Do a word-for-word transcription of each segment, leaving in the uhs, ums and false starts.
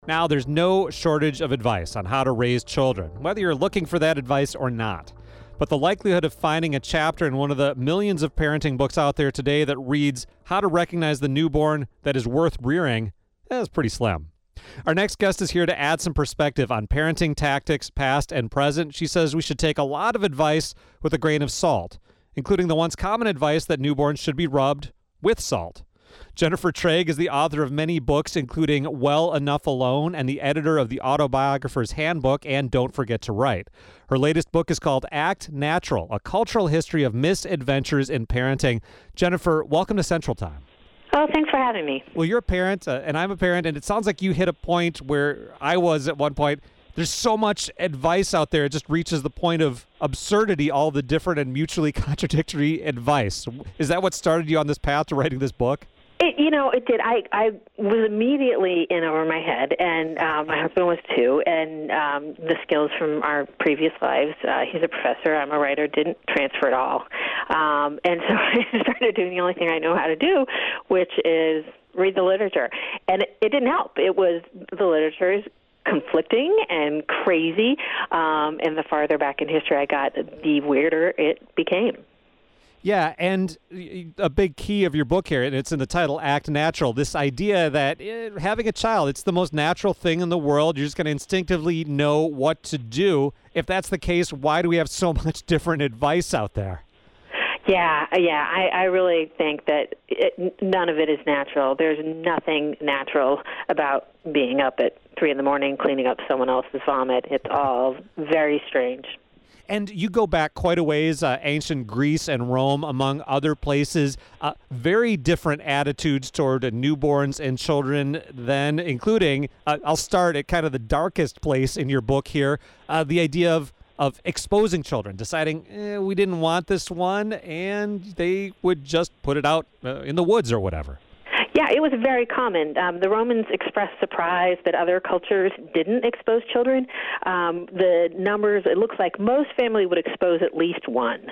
Now, there's no shortage of advice on how to raise children, whether you're looking for that advice or not. But the likelihood of finding a chapter in one of the millions of parenting books out there today that reads how to recognize the newborn that is worth rearing is pretty slim. Our next guest is here to add some perspective on parenting tactics, past and present. She says we should take a lot of advice with a grain of salt, including the once common advice that newborns should be rubbed with salt. Jennifer Traig is the author of many books, including Well Enough Alone, and the editor of the Autobiographer's Handbook and Don't Forget to Write. Her latest book is called Act Natural, A Cultural History of Misadventures in Parenting. Jennifer, welcome to Central Time. Oh, thanks for having me. Well, you're a parent, uh, and I'm a parent, and it sounds like you hit a point where I was at one point. There's so much advice out there, it just reaches the point of absurdity, all the different and mutually contradictory advice. Is that what started you on this path to writing this book? It, you know, it did. I, I was immediately in over my head, and um, my husband was too, and um, the skills from our previous lives, uh, he's a professor, I'm a writer, didn't transfer at all. Um, and so I started doing the only thing I know how to do, which is read the literature. And it, it didn't help. It was the literature's conflicting and crazy, um, and the farther back in history I got, the weirder it became. Yeah, and a big key of your book here, and it's in the title, Act Natural, this idea that eh, having a child, it's the most natural thing in the world. You're just going to instinctively know what to do. If that's the case, why do we have so much different advice out there? Yeah, yeah, I, I really think that it, none of it is natural. There's nothing natural about being up at three in the morning cleaning up someone else's vomit. It's all very strange. And you go back quite a ways, uh, ancient Greece and Rome, among other places. Uh, very different attitudes toward uh, newborns and children then, including, uh, I'll start at kind of the darkest place in your book here, uh, the idea of, of exposing children, deciding eh, we didn't want this one, and they would just put it out uh, in the woods or whatever. Yeah, it was very common. Um, the Romans expressed surprise that other cultures didn't expose children. Um, the numbers, it looks like most family would expose at least one.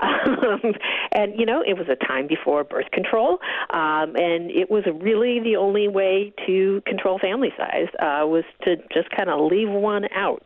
Um, and, you know, it was a time before birth control, um, and it was really the only way to control family size uh, was to just kind of leave one out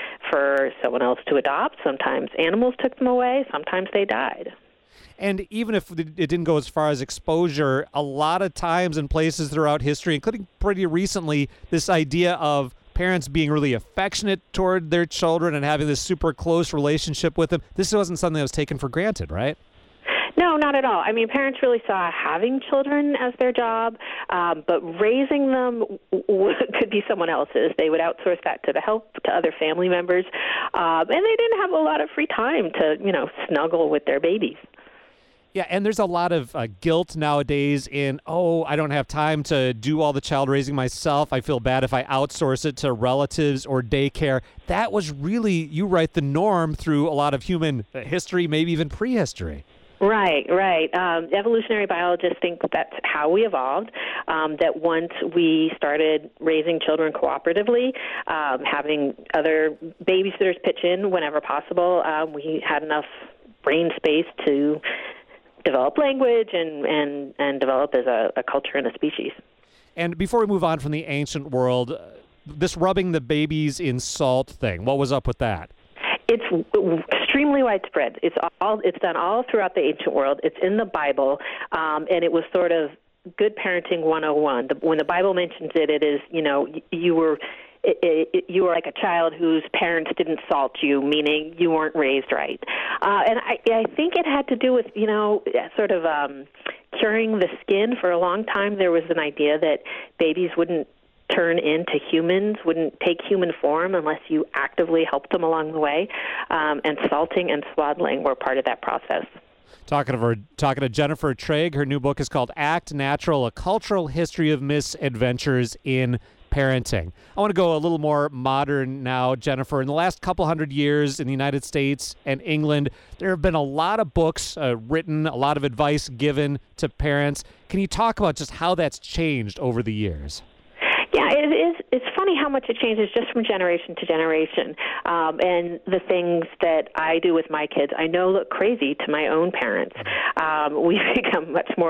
for someone else to adopt. Sometimes animals took them away. Sometimes they died. And even if it didn't go as far as exposure, a lot of times in places throughout history, including pretty recently, this idea of parents being really affectionate toward their children and having this super close relationship with them, this wasn't something that was taken for granted, right? No, not at all. I mean, parents really saw having children as their job, um, but raising them w- w- could be someone else's. They would outsource that to the help to other family members, um, and they didn't have a lot of free time to, you know, snuggle with their babies. Yeah, and there's a lot of uh, guilt nowadays in, oh, I don't have time to do all the child raising myself. I feel bad if I outsource it to relatives or daycare. That was really, you write, the norm through a lot of human history, maybe even prehistory. Right, right. Um, evolutionary biologists think that's how we evolved, um, that once we started raising children cooperatively, um, having other babysitters pitch in whenever possible, um, we had enough brain space to develop language and, and, and develop as a, a culture and a species. And before we move on from the ancient world, uh, this rubbing the babies in salt thing, what was up with that? It's extremely widespread. It's all it's done all throughout the ancient world. It's in the Bible, um, and it was sort of good parenting one oh one. The, when the Bible mentions it, it is, you know, you were It, it, you were like a child whose parents didn't salt you, meaning you weren't raised right. Uh, and I, I think it had to do with, you know, sort of um, curing the skin. For a long time, there was an idea that babies wouldn't turn into humans, wouldn't take human form unless you actively helped them along the way. Um, and salting and swaddling were part of that process. Talking to her, talking to Jennifer Traig. Her new book is called Act Natural, A Cultural History of Misadventures in Parenting. I want to go a little more modern now, Jennifer. In the last couple hundred years in the United States and England, there have been a lot of books uh, written, a lot of advice given to parents. Can you talk about just how that's changed over the years? Yeah, it is. It's funny how much it changes just from generation to generation. Um, and the things that I do with my kids, I know look crazy to my own parents. Um, we've become much more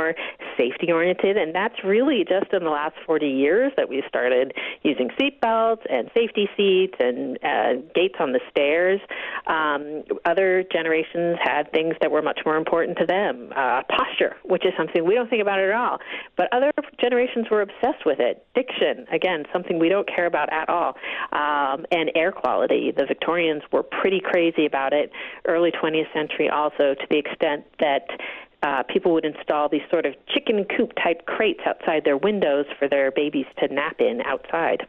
safety oriented, and that's really just in the last forty years that we've started using seatbelts and safety seats and uh, gates on the stairs. Um, other generations had things that were much more important to them. Uh, posture, which is something we don't think about at all, but other generations were obsessed with it. Diction, again, something we don't care about at all. Um, and air quality. The Victorians were pretty crazy about it. Early twentieth century also, to the extent that uh, people would install these sort of chicken coop type crates outside their windows for their babies to nap in outside.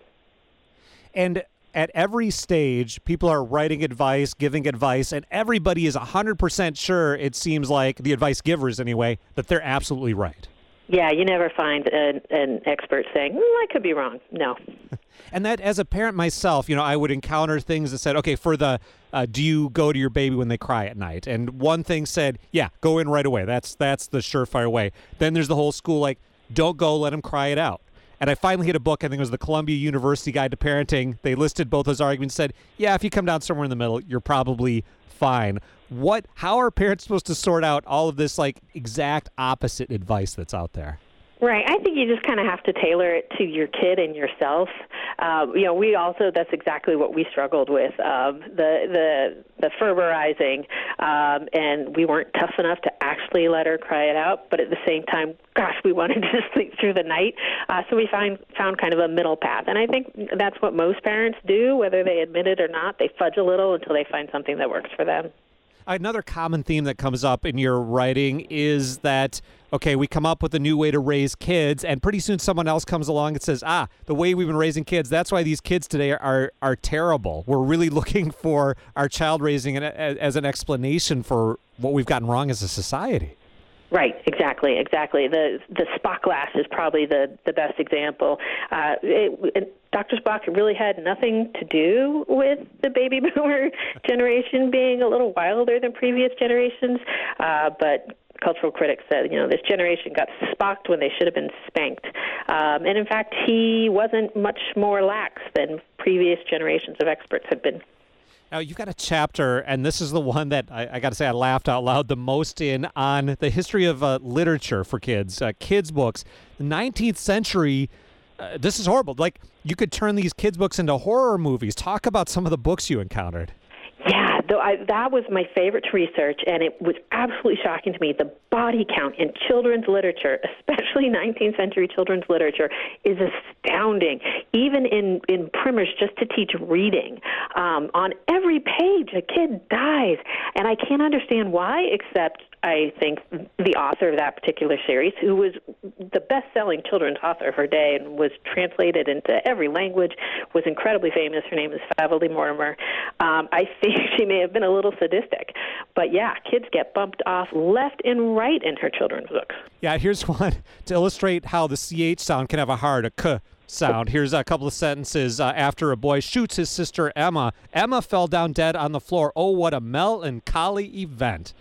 And at every stage, people are writing advice, giving advice, and everybody is one hundred percent sure, it seems like, the advice givers anyway, that they're absolutely right. Yeah, you never find an, an expert saying, mm, I could be wrong. No. And that, as a parent myself, you know, I would encounter things that said, okay, for the, uh, do you go to your baby when they cry at night? And one thing said, yeah, go in right away. That's that's the surefire way. Then there's the whole school, like, don't go, let them cry it out. And I finally hit a book, I think it was the Columbia University Guide to Parenting. They listed both those arguments, said, yeah, if you come down somewhere in the middle, you're probably fine. What? How are parents supposed to sort out all of this, like, exact opposite advice that's out there? Right. I think you just kind of have to tailor it to your kid and yourself. Uh, you know, we also, that's exactly what we struggled with, um, the the the fervorizing, um, and we weren't tough enough to actually let her cry it out, but at the same time, gosh, we wanted to sleep through the night. Uh, so we find, found kind of a middle path. And I think that's what most parents do, whether they admit it or not. They fudge a little until they find something that works for them. Another common theme that comes up in your writing is that, okay, we come up with a new way to raise kids, and pretty soon someone else comes along and says, ah, the way we've been raising kids, that's why these kids today are are, are terrible. We're really looking for our child raising as an explanation for what we've gotten wrong as a society. Right, exactly, exactly. The the Spock glass is probably the, the best example. Uh, it, it, Doctor Spock really had nothing to do with the baby boomer generation being a little wilder than previous generations, uh, but cultural critics said, you know, this generation got spocked when they should have been spanked. Um, and in fact, he wasn't much more lax than previous generations of experts had been. Now, you've got a chapter, and this is the one that I, I got to say I laughed out loud the most in, on the history of uh, literature for kids, uh, kids' books. The nineteenth century, uh, this is horrible. Like, you could turn these kids' books into horror movies. Talk about some of the books you encountered. Yeah, though I, that was my favorite to research, and it was absolutely shocking to me. The body count in children's literature, especially nineteenth century children's literature, is astounding. Even in, in primers just to teach reading, um, on every page a kid dies, and I can't understand why, except I think the author of that particular series, who was the best-selling children's author of her day and was translated into every language, was incredibly famous. Her name is Fievel Lee Mortimer. Um, I think she may have been a little sadistic. But, yeah, kids get bumped off left and right in her children's books. Yeah, here's one to illustrate how the C H sound can have a hard, a K sound. Here's a couple of sentences. Uh, after a boy shoots his sister Emma, Emma fell down dead on the floor. Oh, what a melancholy event.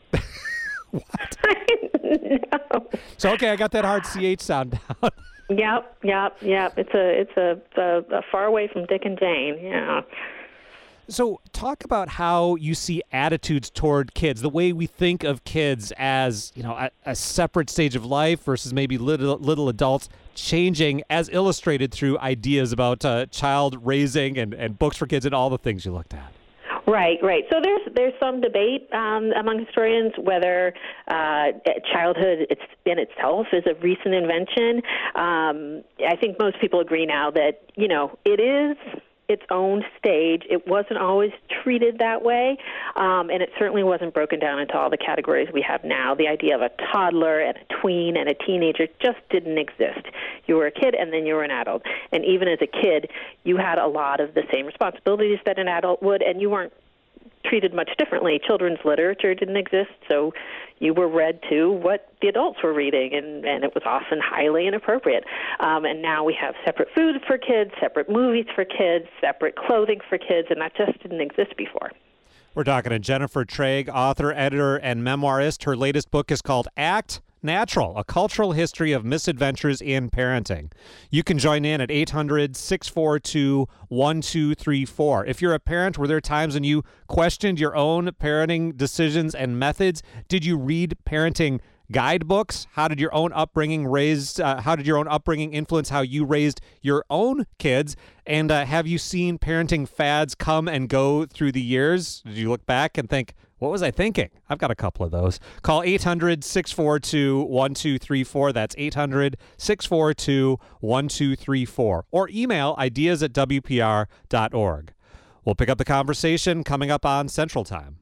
What? No. So, okay, I got that hard C H sound down. Yep, yep, yep. It's a, it's a, a, a far away from Dick and Jane. Yeah. So, talk about how you see attitudes toward kids, the way we think of kids as, you know, a, a separate stage of life versus maybe little little adults, changing as illustrated through ideas about uh, child raising and, and books for kids and all the things you looked at. Right, right. So there's there's some debate um, among historians whether uh, childhood it's, in itself is a recent invention. Um, I think most people agree now that, you know, it is its own stage. It wasn't always treated that way, um, and it certainly wasn't broken down into all the categories we have now. The idea of a toddler and a tween and a teenager just didn't exist. You were a kid and then you were an adult, and even as a kid, you had a lot of the same responsibilities that an adult would, and you weren't treated much differently. Children's literature didn't exist, so you were read to what the adults were reading, and, and it was often highly inappropriate. Um, and now we have separate food for kids, separate movies for kids, separate clothing for kids, and that just didn't exist before. We're talking to Jennifer Traig, author, editor, and memoirist. Her latest book is called Act Natural, A Cultural History of Misadventures in Parenting. You can join in at eight hundred, six four two, one two three four. If you're a parent, were there times when you questioned your own parenting decisions and methods? Did you read parenting guidebooks? How did your own upbringing raise? Uh, how did your own upbringing influence how you raised your own kids? And uh, have you seen parenting fads come and go through the years? Did you look back and think, what was I thinking? I've got a couple of those. Call eight hundred, six four two, one two three four. That's eight hundred, six four two, one two three four. Or email ideas at W P R dot org. We'll pick up the conversation coming up on Central Time.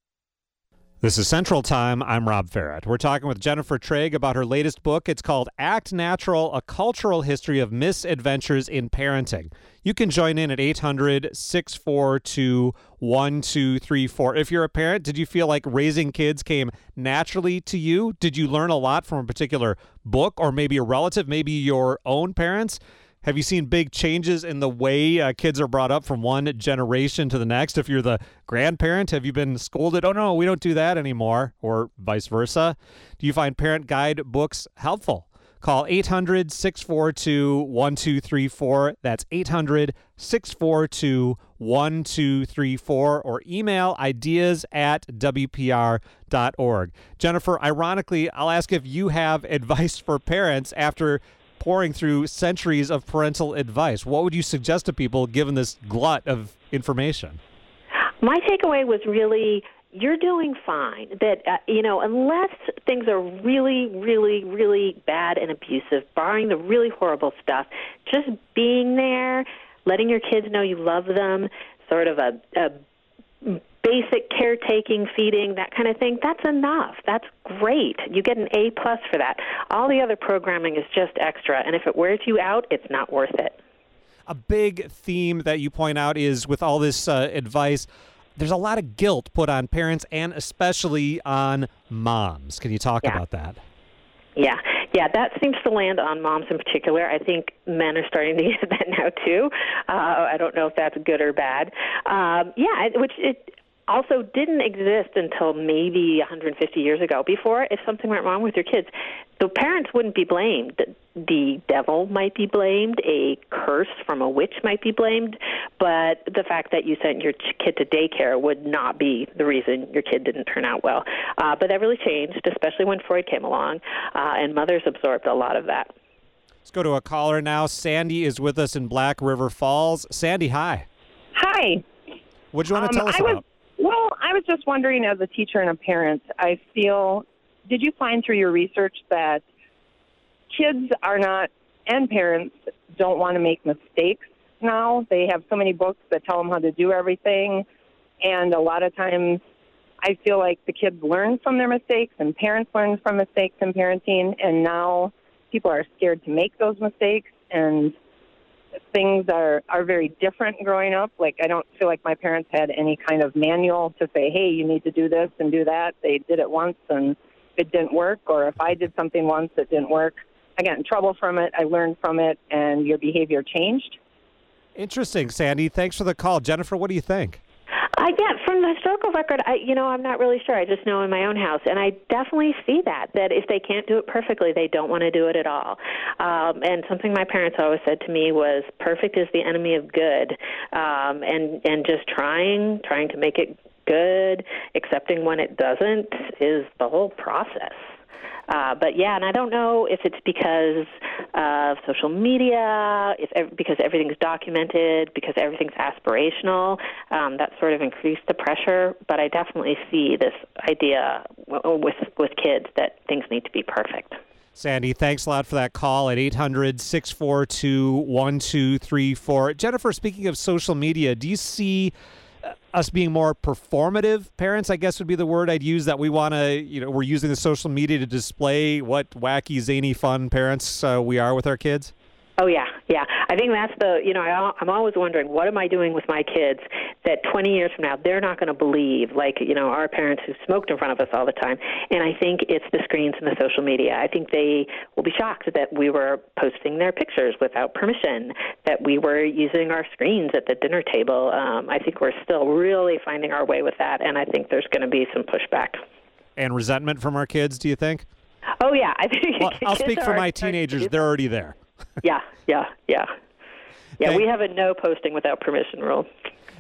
This is Central Time. I'm Rob Farrett. We're talking with Jennifer Trigg about her latest book. It's called Act Natural, A Cultural History of Misadventures in Parenting. You can join in at eight hundred, six four two, one two three four. If you're a parent, did you feel like raising kids came naturally to you? Did you learn a lot from a particular book or maybe a relative, maybe your own parents? Have you seen big changes in the way uh, kids are brought up from one generation to the next? If you're the grandparent, have you been scolded? Oh, no, we don't do that anymore, or vice versa. Do you find parent guide books helpful? Call eight hundred, six four two, one two three four. That's eight hundred, six four two, one two three four, or email ideas at W P R dot org. Jennifer, ironically, I'll ask if you have advice for parents after pouring through centuries of parental advice. What would you suggest to people given this glut of information? My takeaway was really, you're doing fine. That, uh, you know, unless things are really, really, really bad and abusive, barring the really horrible stuff, just being there, letting your kids know you love them, sort of a, a basic caretaking, feeding, that kind of thing, that's enough. That's great. You get an A plus for that. All the other programming is just extra, and if it wears you out, it's not worth it. A big theme that you point out is with all this uh, advice, there's a lot of guilt put on parents and especially on moms. Can you talk yeah. about that? Yeah, yeah, that seems to land on moms in particular. I think men are starting to get that now too. Uh, I don't know if that's good or bad. Um, yeah, which it also didn't exist until maybe one hundred fifty years ago. Before, if something went wrong with your kids, the parents wouldn't be blamed. The devil might be blamed, a curse from a witch might be blamed, but the fact that you sent your kid to daycare would not be the reason your kid didn't turn out well. Uh, but that really changed, especially when Freud came along, uh, and mothers absorbed a lot of that. Let's go to a caller now. Sandy is with us in Black River Falls. Sandy, hi. Hi. What do you want to um, tell us I about? Was, well, I was just wondering, as a teacher and a parent, I feel, did you find through your research that kids are not, and parents don't want to make mistakes now? They have so many books that tell them how to do everything, and a lot of times I feel like the kids learn from their mistakes and parents learn from mistakes in parenting, and now people are scared to make those mistakes, and things are, are very different growing up. Like, I don't feel like my parents had any kind of manual to say, hey, you need to do this and do that. They did it once and it didn't work, or if I did something once that didn't work, I got in trouble from it, I learned from it, and your behavior changed. Interesting, Sandy. Thanks for the call. Jennifer, what do you think? Uh, yeah, from the historical record, I, you know, I'm not really sure. I just know in my own house, and I definitely see that, that if they can't do it perfectly, they don't want to do it at all. Um, and something my parents always said to me was, perfect is the enemy of good, um, and, and just trying, trying to make it good, accepting when it doesn't is the whole process. Uh, but yeah, and I don't know if it's because of social media, if because everything's documented, because everything's aspirational. Um, that sort of increased the pressure. But I definitely see this idea with with kids that things need to be perfect. Sandy, thanks a lot for that call at eight hundred, six four two, one two three four. Jennifer, speaking of social media, do you see us being more performative parents, I guess would be the word I'd use, that we want to, you know, we're using the social media to display what wacky, zany, fun parents uh, we are with our kids? Oh, yeah, yeah. I think that's the, you know, I, I'm always wondering, what am I doing with my kids that twenty years from now they're not going to believe, like, you know, our parents who smoked in front of us all the time. And I think it's the screens and the social media. I think they will be shocked that we were posting their pictures without permission, that we were using our screens at the dinner table. Um, I think we're still really finding our way with that, and I think there's going to be some pushback. And resentment from our kids, do you think? Oh, yeah. I think well, I'll speak for my teenagers. They're already there. yeah, yeah, yeah. Yeah, Thank- we have a no posting without permission rule.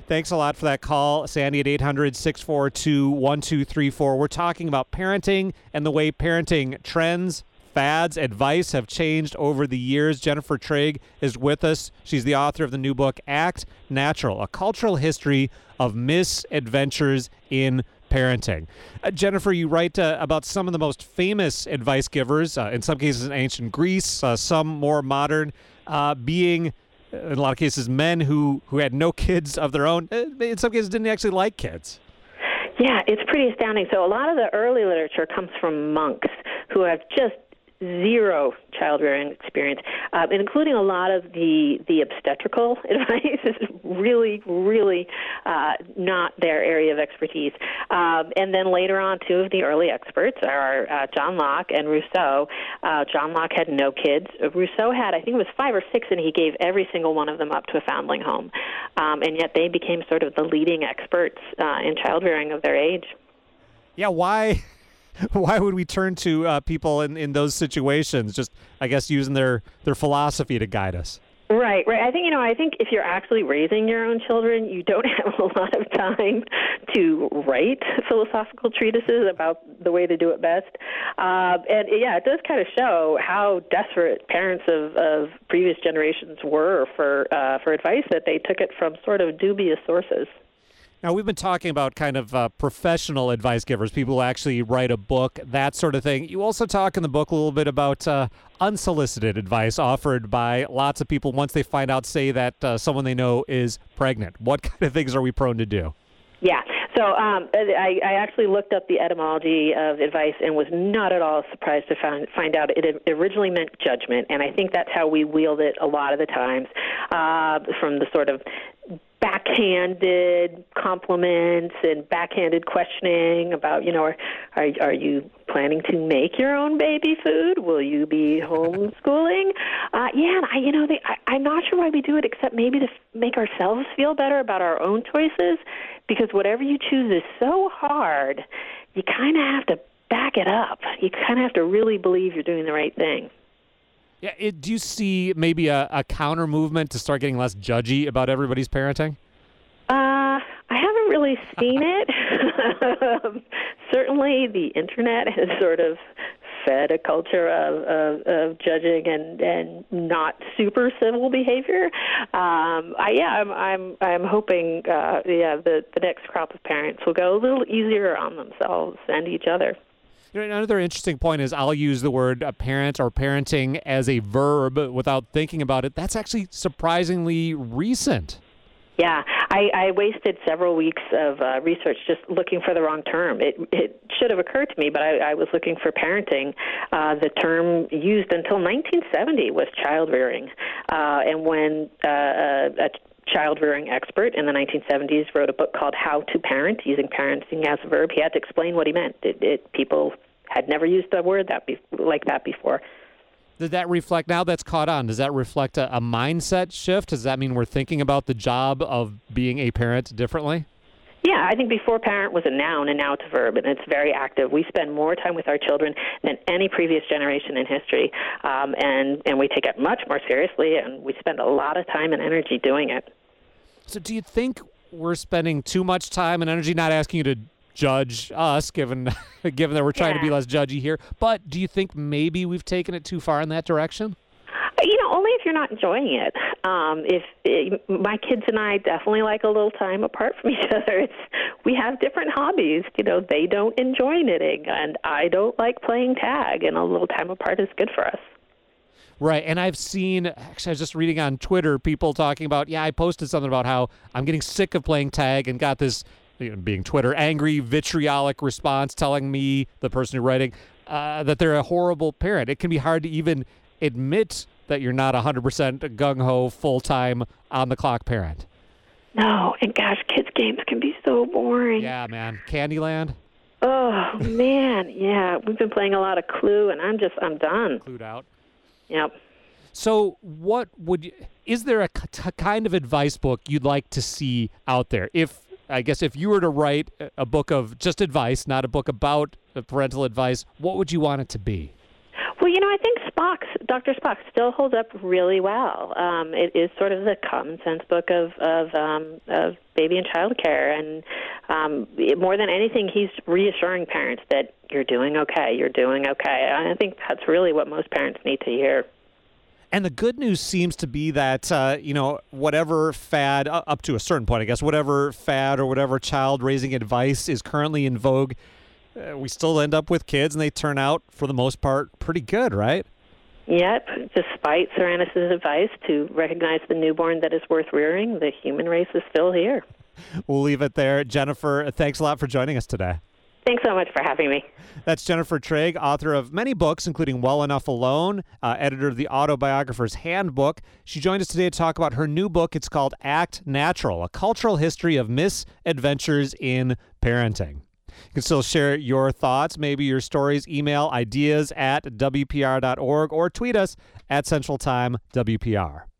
Thanks a lot for that call, Sandy, at eight hundred, six four two, one two three four. We're talking about parenting and the way parenting trends, fads, advice have changed over the years. Jennifer Trigg is with us. She's the author of the new book, Act Natural, A Cultural History of Misadventures in Parenting. Uh, Jennifer, you write uh, about some of the most famous advice givers, uh, in some cases in ancient Greece, uh, some more modern, uh, being, in a lot of cases, men who, who had no kids of their own. In some cases, didn't actually like kids. Yeah, it's pretty astounding. So a lot of the early literature comes from monks who have just zero child-rearing experience, uh, including a lot of the, the obstetrical advice is really, really uh, not their area of expertise. Um, and then later on, two of the early experts are uh, John Locke and Rousseau. Uh, John Locke had no kids. Rousseau had, I think it was five or six, and he gave every single one of them up to a foundling home. Um, and yet they became sort of the leading experts uh, in child-rearing of their age. Yeah, why... Why would we turn to uh, people in, in those situations, just, I guess, using their, their philosophy to guide us? Right, right. I think, you know, I think if you're actually raising your own children, you don't have a lot of time to write philosophical treatises about the way to do it best. Uh, and, yeah, it does kind of show how desperate parents of, of previous generations were for, uh, for advice, that they took it from sort of dubious sources. Now, we've been talking about kind of uh, professional advice givers, people who actually write a book, that sort of thing. You also talk in the book a little bit about uh, unsolicited advice offered by lots of people once they find out, say, that uh, someone they know is pregnant. What kind of things are we prone to do? Yeah. So um, I, I actually looked up the etymology of advice and was not at all surprised to find, find out it originally meant judgment, and I think that's how we wield it a lot of the times, uh, from the sort of backhanded compliments and backhanded questioning about, you know, are, are are you planning to make your own baby food? Will you be homeschooling? Uh, yeah, and I, you know, they, I, I'm not sure why we do it, except maybe to f- make ourselves feel better about our own choices, because whatever you choose is so hard, you kind of have to back it up. You kind of have to really believe you're doing the right thing. Yeah, it, do you see maybe a, a counter movement to start getting less judgy about everybody's parenting? Uh, I haven't really seen it. um, certainly, the internet has sort of fed a culture of, of, of judging and, and not super civil behavior. Um, I, yeah, I'm I'm I'm hoping uh, yeah the the next crop of parents will go a little easier on themselves and each other. Another interesting point is I'll use the word uh, parent or parenting as a verb without thinking about it. That's actually surprisingly recent. Yeah, I, I wasted several weeks of uh, research just looking for the wrong term. It it should have occurred to me, but I, I was looking for parenting. Uh, the term used until nineteen seventy was child rearing, uh, and when uh, a child rearing expert in the nineteen seventies wrote a book called How to Parent, using parenting as a verb, he had to explain what he meant. It, it, people had never used a word that be, like that before. Did that reflect, now that's caught on, does that reflect a, a mindset shift? Does that mean we're thinking about the job of being a parent differently? Yeah, I think before parent was a noun, and now it's a verb, and it's very active. We spend more time with our children than any previous generation in history, um, and, and we take it much more seriously, and we spend a lot of time and energy doing it. So do you think we're spending too much time and energy, not asking you to judge us, given given that we're trying yeah. to be less judgy here, but do you think maybe we've taken it too far in that direction? You know, only if you're not enjoying it. Um, if it, my kids and I definitely like a little time apart from each other. It's, we have different hobbies. You know, they don't enjoy knitting, and I don't like playing tag, and a little time apart is good for us. Right, and I've seen, actually I was just reading on Twitter, people talking about, yeah, I posted something about how I'm getting sick of playing tag and got this, you know, being Twitter, angry, vitriolic response telling me, the person who's writing, uh, that they're a horrible parent. It can be hard to even admit that you're not a one hundred percent gung-ho, full-time, on-the-clock parent. No, and gosh, kids' games can be so boring. Yeah, man. Candyland? Oh, man, yeah. We've been playing a lot of Clue, and I'm just, I'm done. Clued out. Yep. So what would you, is there a k- kind of advice book you'd like to see out there? If, I guess if you were to write a book of just advice, not a book about parental advice, what would you want it to be? Well, you know, I think Spock's, Doctor Spock still holds up really well. Um, it is sort of the common sense book of of, um, of baby and child care, and um, it, more than anything, he's reassuring parents that you're doing okay, you're doing okay. I think that's really what most parents need to hear. And the good news seems to be that, uh, you know, whatever fad, uh, up to a certain point, I guess, whatever fad or whatever child-raising advice is currently in vogue, uh, we still end up with kids, and they turn out, for the most part, pretty good, right? Yep. Despite Cyranus' advice to recognize the newborn that is worth rearing, the human race is still here. We'll leave it there. Jennifer, thanks a lot for joining us today. Thanks so much for having me. That's Jennifer Trigg, author of many books, including Well Enough Alone, uh, editor of the Autobiographer's Handbook. She joined us today to talk about her new book. It's called Act Natural, A Cultural History of Misadventures in Parenting. You can still share your thoughts, maybe your stories, email ideas at W P R dot org, or tweet us at Central Time W P R.